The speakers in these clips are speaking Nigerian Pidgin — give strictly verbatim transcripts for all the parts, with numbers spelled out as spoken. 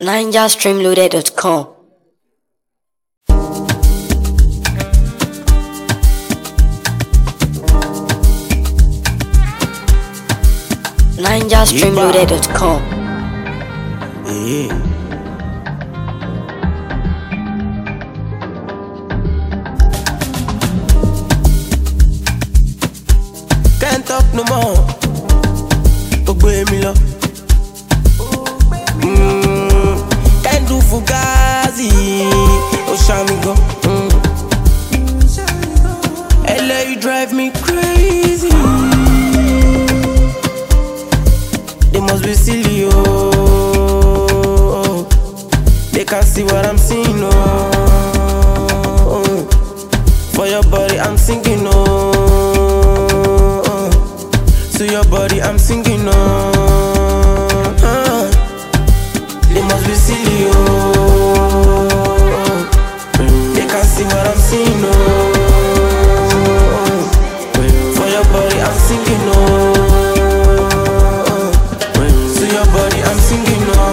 ninja stream loaded dot com. ninja stream loaded dot com. Yeah. Can't talk no more. Ogbe mi lọ. Mm, can't do fugazi. Oshamigo. Mm. L A, you drive me crazy. They must be silly, oh. They can't see what I'm seeing, oh. For your body, I'm singing, oh. To your body, I'm singing, oh. They must be silly, oh. They can't see what I'm seeing, oh. For your body, I'm singing, oh. To your body, I'm singing, oh.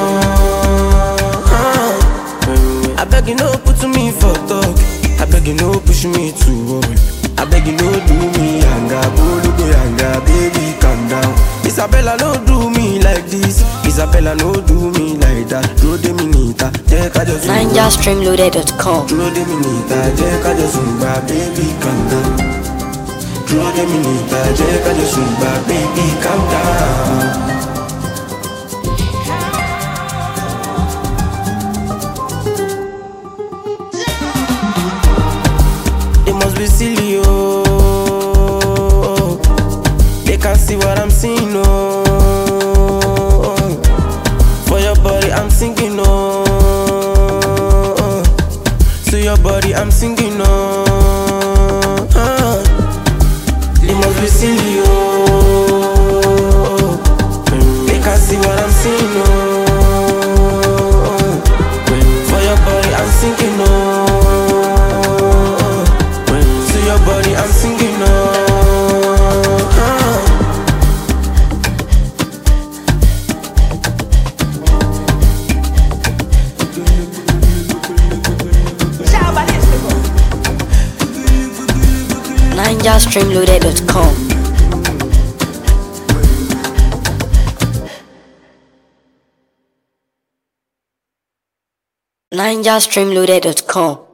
I beg you no put me for talk. I beg you no push me to work. I beg you no do me yanga, bolu go yanga, baby calm down. Isabella no do me like this. Isabella no do me like that. Dro de minita, take a just ninja stream loaded dot com. Dro de minita, take a just baby calm down. Dro de minita, take a just baby calm down. Be silly, oh. They can't see what I'm seeing, oh. For your body, I'm singing, oh. To your body, I'm singing, oh. They must be silly, oh. They can't see what I'm seeing, oh. For your body, I'm singing, oh. Body, I'm singing, oh. ninja stream loaded dot com. ninja stream loaded dot com.